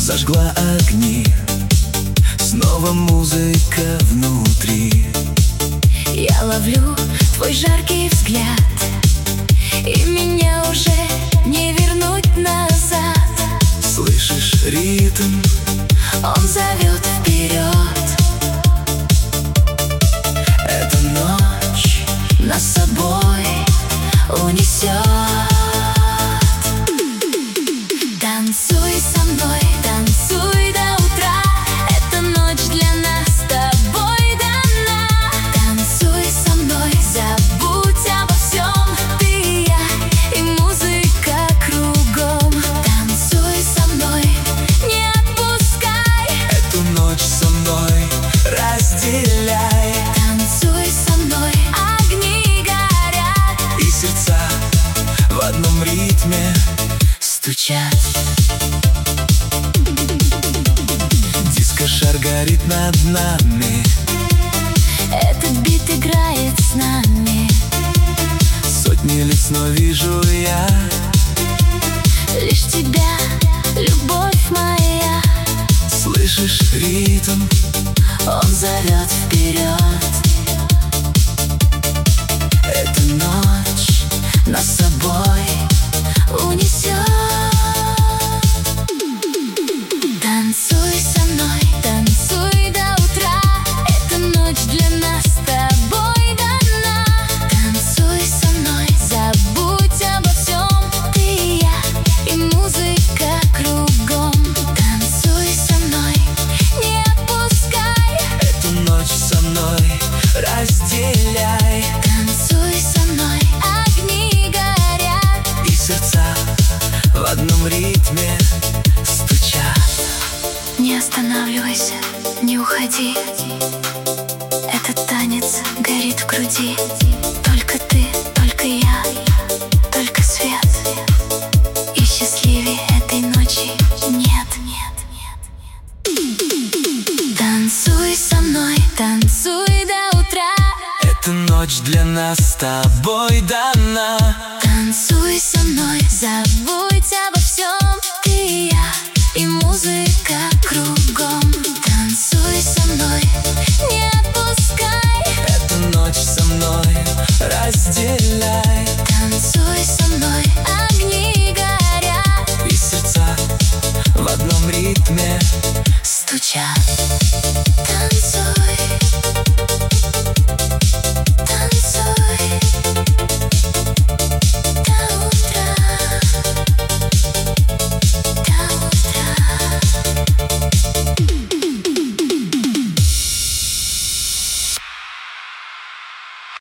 зажгла огни, снова музыка внутри. Я ловлю твой жаркий взгляд, и меня уже не вернуть назад. Слышишь ритм? Он зовет вперед. Эта ночь нас с собой унесет. Танцуй со мной, танцуй до утра. Эта ночь для нас с тобой дана. Танцуй со мной, забудь обо всем. Ты и я, и музыка кругом. Танцуй со мной, не отпускай. Эту ночь со мной разделяй. Танцуй со мной, огни горят, И сердца в одном ритме стучат. Диско-шар горит над нами. Этот бит играет с нами. Сотни лиц, но вижу я Лишь тебя, любовь моя. Слышишь ритм? Он зовет вперед. Эта ночь Нас с собой унесет. Танцуй со мной, танцуй до утра. Эта ночь для нас с тобой дана. Танцуй со мной, забудь обо всем. Ты и я, и музыка кругом. Танцуй со мной, не отпускай. Эту ночь со мной разделяй. Танцуй со мной, огни горят, И сердца в одном ритме стучат. не останавливайся, не уходи. Этот танец горит в груди. Только ты, только я, только свет. И счастливее этой ночи нет. Танцуй со мной, танцуй до утра. Эта ночь для нас с тобой дана. Танцуй со мной, забудь обо всем. Ты и я, и музыка кругом. Танцуй со мной, не отпускай. Эту ночь со мной разделяй. Танцуй со мной, огни горят, И сердца в одном ритме стучат. Танцуй.